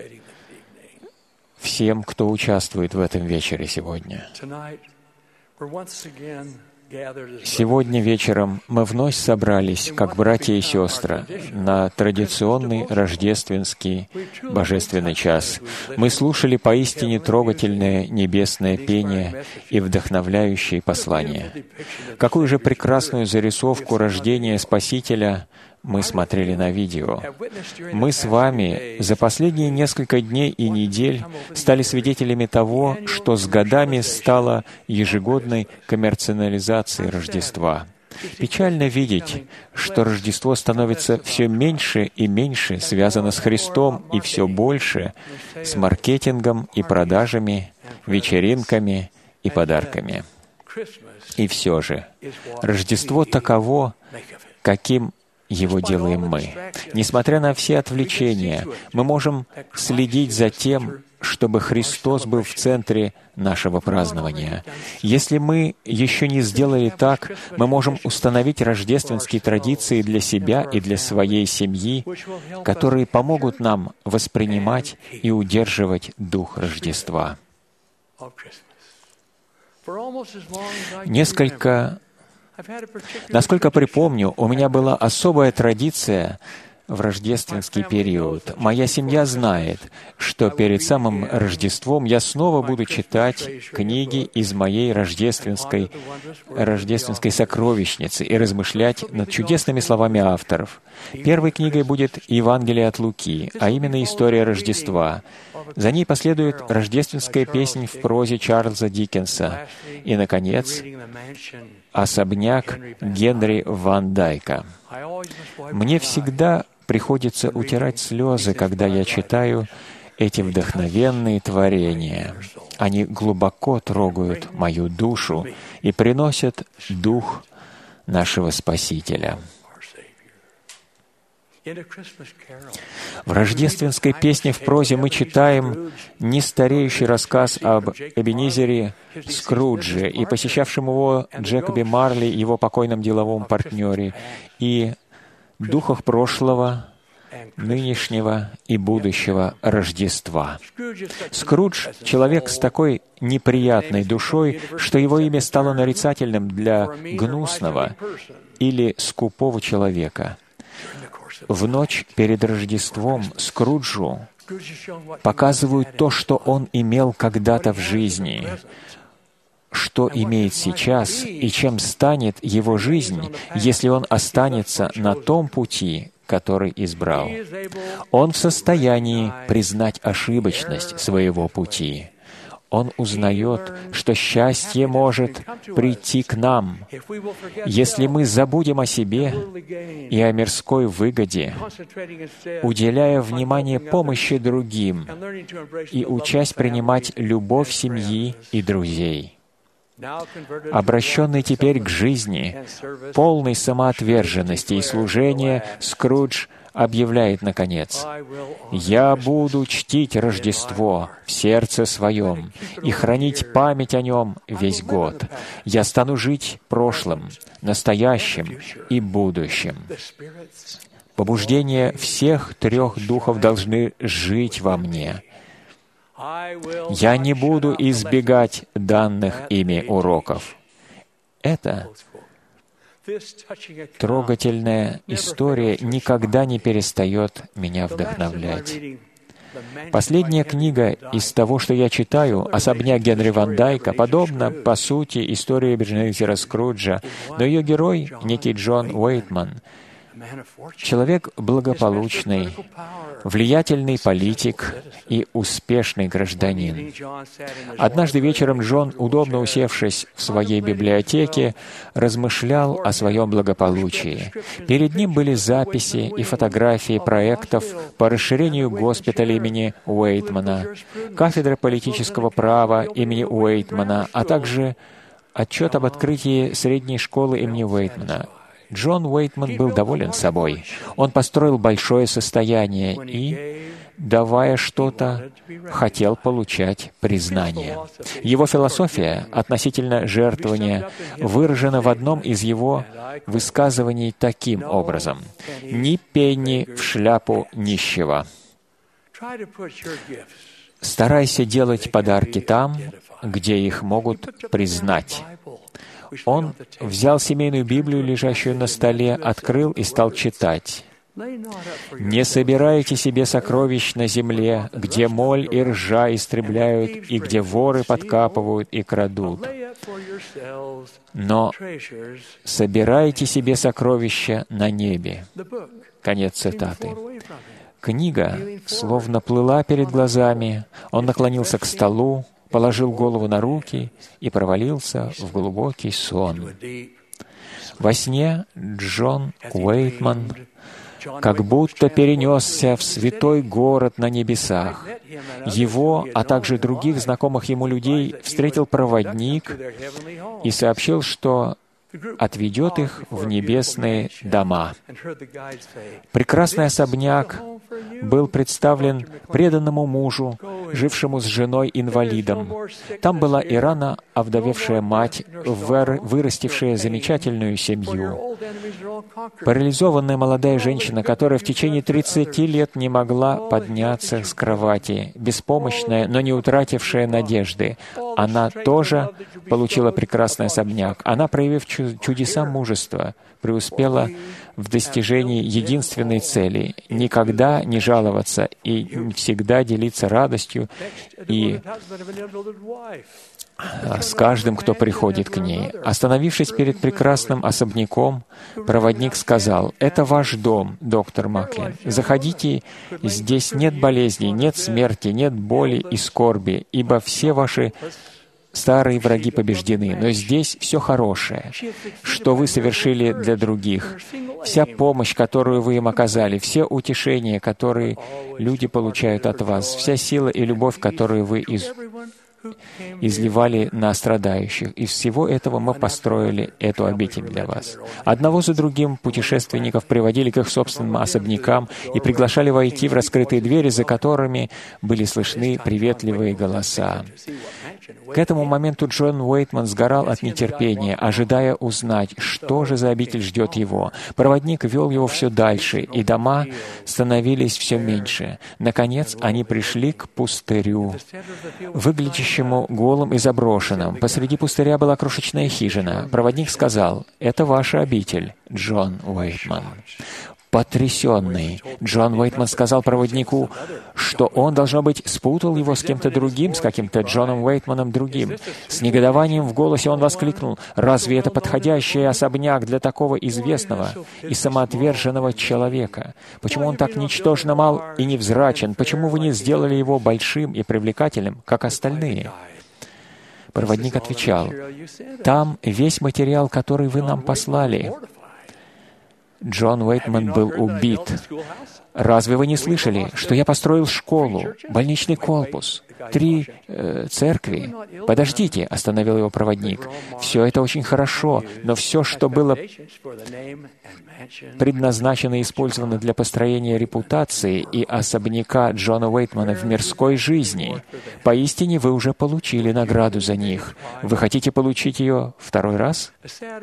всем, кто участвует в этом вечере сегодня. Tonight, we're once again gathered as Сегодня вечером мы вновь собрались, как братья и сестры, на традиционный рождественский божественный час. Мы слушали поистине трогательное небесное пение и вдохновляющие послания. Какую же прекрасную зарисовку рождения Спасителя мы смотрели на видео. Мы с вами за последние несколько дней и недель стали свидетелями того, что с годами стало ежегодной коммерциализацией Рождества. Печально видеть, что Рождество становится все меньше и меньше связано с Христом и все больше с маркетингом и продажами, вечеринками и подарками. И все же, Рождество таково, каким его делаем мы. Несмотря на все отвлечения, мы можем следить за тем, чтобы Христос был в центре нашего празднования. Если мы еще не сделали так, мы можем установить рождественские традиции для себя и для своей семьи, которые помогут нам воспринимать и удерживать дух Рождества. Несколько Насколько припомню, у меня была особая традиция в рождественский период. Моя семья знает, что перед самым Рождеством я снова буду читать книги из моей рождественской, рождественской сокровищницы и размышлять над чудесными словами авторов. Первой книгой будет Евангелие от Луки, а именно история Рождества. За ней последует рождественская песнь в прозе Чарльза Диккенса. И, наконец, особняк Генри Ван Дайка. Мне всегда приходится утирать слезы, когда я читаю эти вдохновенные творения. Они глубоко трогают мою душу и приносят дух нашего Спасителя. В рождественской песне в прозе мы читаем нестареющий рассказ об Эбенезере Скрудже и посещавшем его Джекобе Марли, его покойном деловом партнере, и духах прошлого, нынешнего и будущего Рождества. Скрудж — человек с такой неприятной душой, что его имя стало нарицательным для гнусного или скупого человека. В ночь перед Рождеством Скруджу показывают то, что он имел когда-то в жизни, что имеет сейчас и чем станет его жизнь, если он останется на том пути, который избрал. Он в состоянии признать ошибочность своего пути. Он узнает, что счастье может прийти к нам, если мы забудем о себе и о мирской выгоде, уделяя внимание помощи другим и учась принимать любовь семьи и друзей. Обращенный теперь к жизни, полной самоотверженности и служения, Скрудж объявляет, наконец, «Я буду чтить Рождество в сердце своем и хранить память о нем весь год. Я стану жить прошлым, настоящим и будущим». Побуждения всех трех духов должны жить во мне. Я не буду избегать данных ими уроков. Это трогательная история никогда не перестает меня вдохновлять. Последняя книга из того, что я читаю, «Особняк Генри Ван Дайка», подобна, по сути, истории Эбенезера Скруджа, но ее герой, некий Джон Уэйтман, человек благополучный, влиятельный политик и успешный гражданин. Однажды вечером Джон, удобно усевшись в своей библиотеке, размышлял о своем благополучии. Перед ним были записи и фотографии проектов по расширению госпиталя имени Уэйтмана, кафедры политического права имени Уэйтмана, а также отчет об открытии средней школы имени Уэйтмана. Джон Уэйтман был доволен собой. Он построил большое состояние и, давая что-то, хотел получать признание. Его философия относительно жертвования выражена в одном из его высказываний таким образом: «Ни пенни в шляпу нищего». Старайся делать подарки там, где их могут признать. Он взял семейную Библию, лежащую на столе, открыл и стал читать. «Не собирайте себе сокровищ на земле, где моль и ржа истребляют, и где воры подкапывают и крадут. Но собирайте себе сокровища на небе». Конец цитаты. Книга словно плыла перед глазами. Он наклонился к столу, положил голову на руки и провалился в глубокий сон. Во сне Джон Уэйтман как будто перенесся в святой город на небесах. Его, а также других знакомых ему людей встретил проводник и сообщил, что отведет их в небесные дома. Прекрасный особняк был представлен преданному мужу, жившему с женой-инвалидом. Там была и рано овдовевшая мать, вырастившая замечательную семью. Парализованная молодая женщина, которая в течение тридцати лет не могла подняться с кровати, беспомощная, но не утратившая надежды. Она тоже получила прекрасный особняк. Она, проявив чудеса мужества, преуспела в достижении единственной цели — никогда не жаловаться и всегда делиться радостью и с каждым, кто приходит к ней. Остановившись перед прекрасным особняком, проводник сказал: «Это ваш дом, доктор Маклин. Заходите, здесь нет болезней, нет смерти, нет боли и скорби, ибо все ваши старые враги побеждены, но здесь все хорошее, что вы совершили для других, вся помощь, которую вы им оказали, все утешения, которые люди получают от вас, вся сила и любовь, которую вы из... изливали на страдающих. Из всего этого мы построили эту обитель для вас». Одного за другим путешественников приводили к их собственным особнякам и приглашали войти в раскрытые двери, за которыми были слышны приветливые голоса. К этому моменту Джон Уэйтман сгорал от нетерпения, ожидая узнать, что же за обитель ждет его. Проводник вел его все дальше, и дома становились все меньше. Наконец, они пришли к пустырю, выглядящему голым и заброшенным. Посреди пустыря была крошечная хижина. Проводник сказал: «Это ваша обитель, Джон Уэйтман». Потрясенный, Джон Уэйтман сказал проводнику, что он, должно быть, спутал его с кем-то другим, с каким-то Джоном Уэйтманом другим. С негодованием в голосе он воскликнул: «Разве это подходящий особняк для такого известного и самоотверженного человека? Почему он так ничтожно мал и невзрачен? Почему вы не сделали его большим и привлекательным, как остальные?» Проводник отвечал: «Там весь материал, который вы нам послали». Джон Уэйтман был убит. «Разве вы не слышали, что я построил школу, больничный корпус, три э, церкви?» «Подождите», — остановил его проводник. «Все это очень хорошо, но все, что было предназначено и использовано для построения репутации и особняка Джона Уэйтмана в мирской жизни, поистине вы уже получили награду за них. Вы хотите получить ее второй раз?»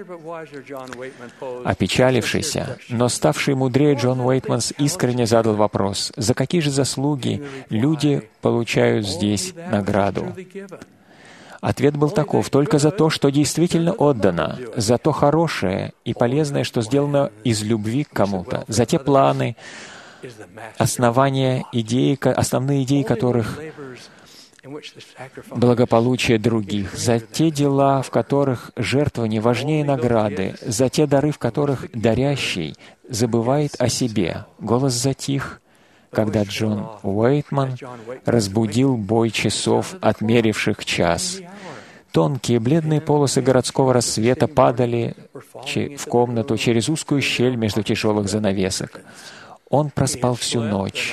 Опечалившийся, но ставший мудрее Джон Уэйтман искренне задал вопрос: за какие же заслуги люди получают здесь награду? Ответ был таков: только за то, что действительно отдано, за то хорошее и полезное, что сделано из любви к кому-то, за те планы, основания, идеи, основные идеи которых благополучие других, за те дела, в которых жертвование важнее награды, за те дары, в которых дарящий забывает о себе. Голос затих, когда Джон Уэйтман разбудил бой часов, отмеривших час. Тонкие бледные полосы городского рассвета падали в комнату через узкую щель между тяжелых занавесок. Он проспал всю ночь.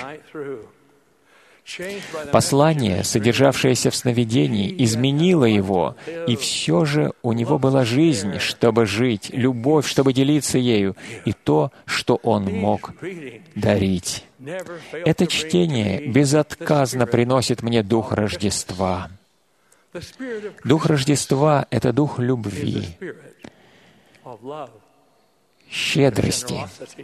Послание, содержавшееся в сновидении, изменило его, и все же у него была жизнь, чтобы жить, любовь, чтобы делиться ею, и то, что он мог дарить. Это чтение безотказно приносит мне дух Рождества. Дух Рождества — это дух любви, щедрости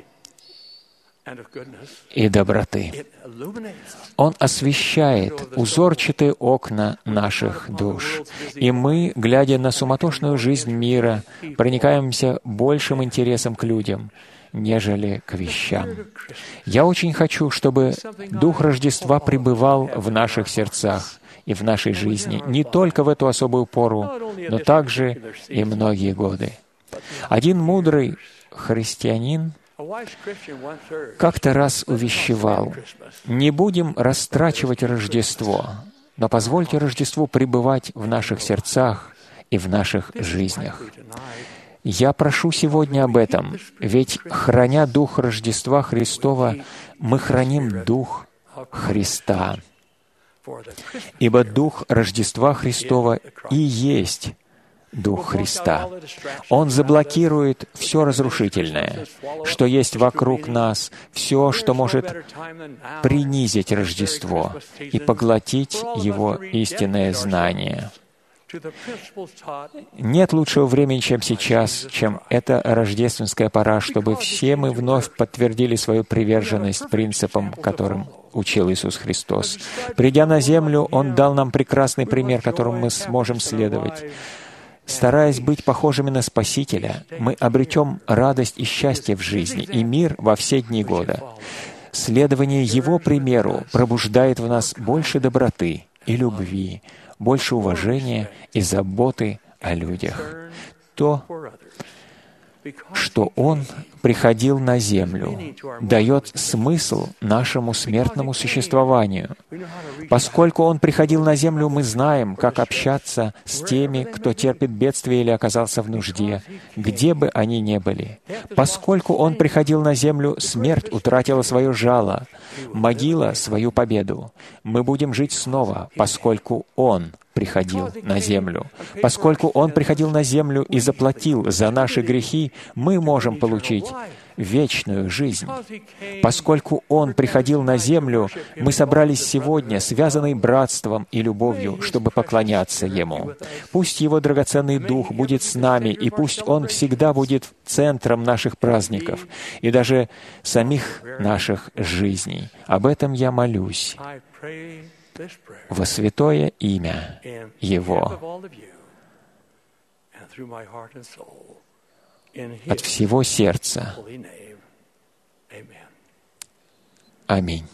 и доброты. Он освещает узорчатые окна наших душ, и мы, глядя на суматошную жизнь мира, проникаемся большим интересом к людям, нежели к вещам. Я очень хочу, чтобы Дух Рождества пребывал в наших сердцах и в нашей жизни не только в эту особую пору, но также и многие годы. Один мудрый христианин как-то раз увещевал: «Не будем растрачивать Рождество, но позвольте Рождеству пребывать в наших сердцах и в наших жизнях». Я прошу сегодня об этом, ведь, храня Дух Рождества Христова, мы храним Дух Христа. Ибо Дух Рождества Христова и есть Дух Христа. Он заблокирует все разрушительное, что есть вокруг нас, все, что может принизить Рождество и поглотить его истинное знание. Нет лучшего времени, чем сейчас, чем эта рождественская пора, чтобы все мы вновь подтвердили свою приверженность принципам, которым учил Иисус Христос. Придя на землю, Он дал нам прекрасный пример, которому мы сможем следовать. Стараясь быть похожими на Спасителя, мы обретем радость и счастье в жизни и мир во все дни года. Следование Его примеру пробуждает в нас больше доброты и любви, больше уважения и заботы о людях. То, что Он приходил на землю, дает смысл нашему смертному существованию. Поскольку Он приходил на землю, мы знаем, как общаться с теми, кто терпит бедствие или оказался в нужде, где бы они ни были. Поскольку Он приходил на землю, смерть утратила свое жало, могила — свою победу. Мы будем жить снова, поскольку Он приходил на землю. Поскольку Он приходил на землю и заплатил за наши грехи, мы можем получить вечную жизнь. Поскольку Он приходил на землю, мы собрались сегодня, связанные братством и любовью, чтобы поклоняться Ему. Пусть Его драгоценный Дух будет с нами, и пусть Он всегда будет центром наших праздников и даже самих наших жизней. Об этом я молюсь во святое имя Его, от всего сердца. Аминь.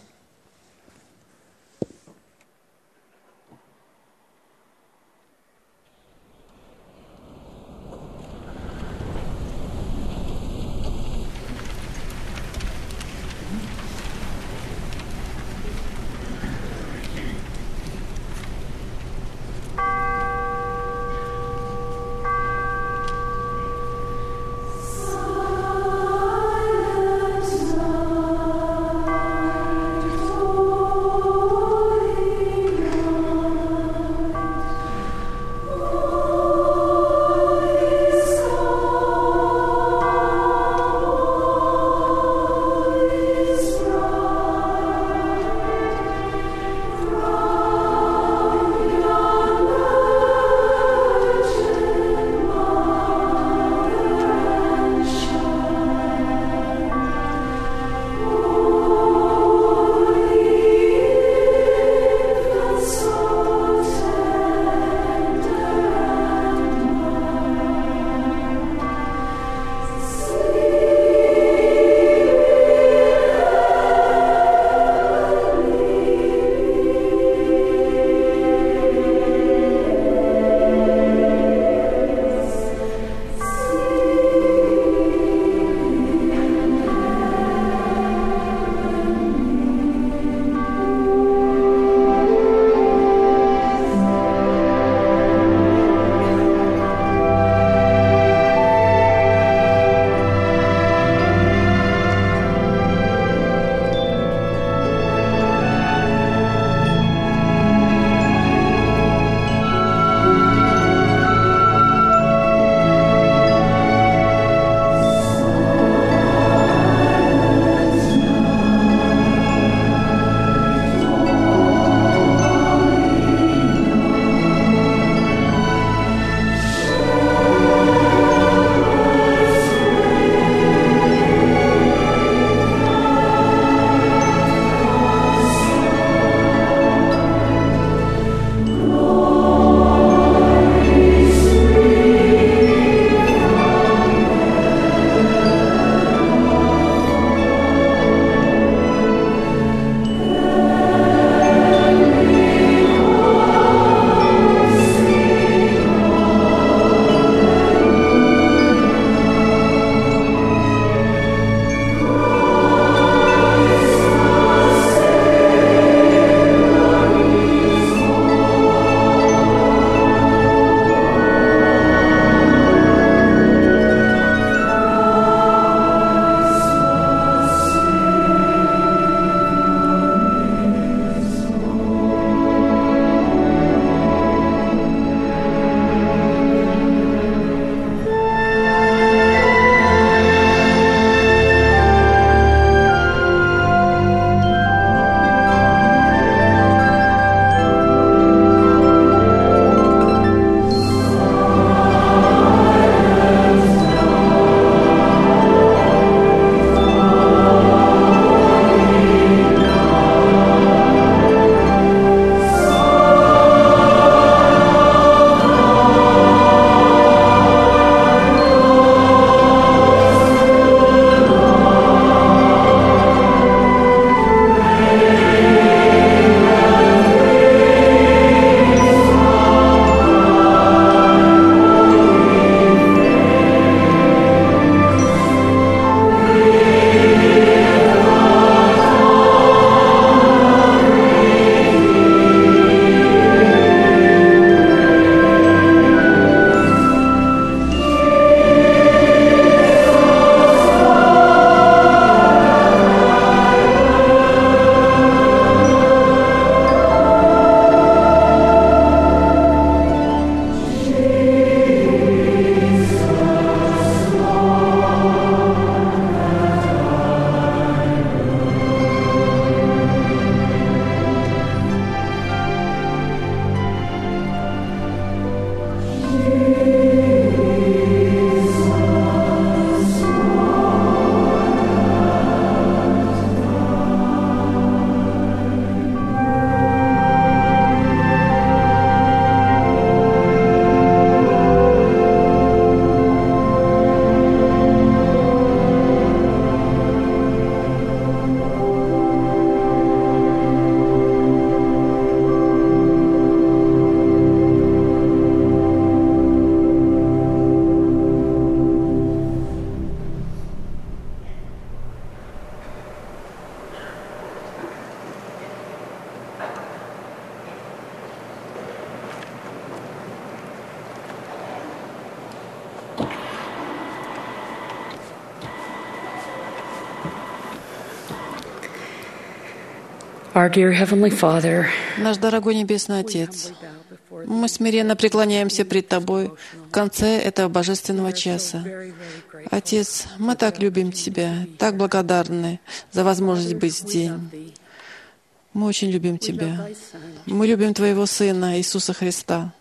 Наш дорогой Небесный Отец, мы смиренно преклоняемся пред Тобой в конце этого божественного часа. Отец, мы так любим Тебя, так благодарны за возможность быть здесь. Мы очень любим Тебя. Мы любим Твоего Сына, Иисуса Христа.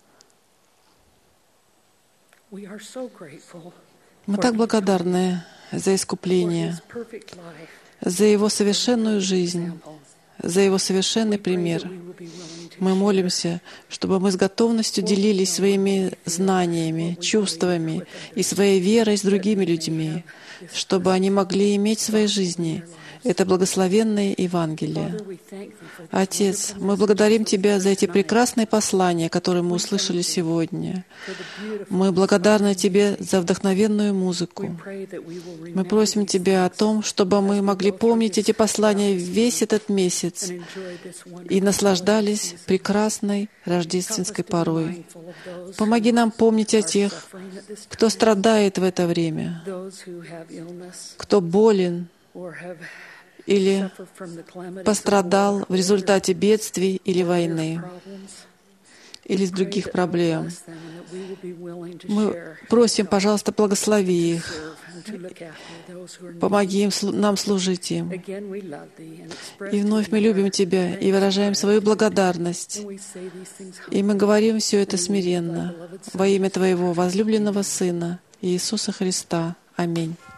Мы так благодарны за искупление, за Его совершенную жизнь, за Его совершенный пример. Мы молимся, чтобы мы с готовностью делились своими знаниями, чувствами и своей верой с другими людьми, чтобы они могли иметь в своей жизни это благословенное Евангелие. Отец, мы благодарим Тебя за эти прекрасные послания, которые мы услышали сегодня. Мы благодарны Тебе за вдохновенную музыку. Мы просим Тебя о том, чтобы мы могли помнить эти послания весь этот месяц и наслаждались прекрасной рождественской порой. Помоги нам помнить о тех, кто страдает в это время, кто болен или пострадал в результате бедствий или войны, или других проблем. Мы просим, пожалуйста, благослови их, помоги им, нам служить им. И вновь мы любим Тебя и выражаем свою благодарность. И мы говорим все это смиренно во имя Твоего возлюбленного Сына Иисуса Христа. Аминь.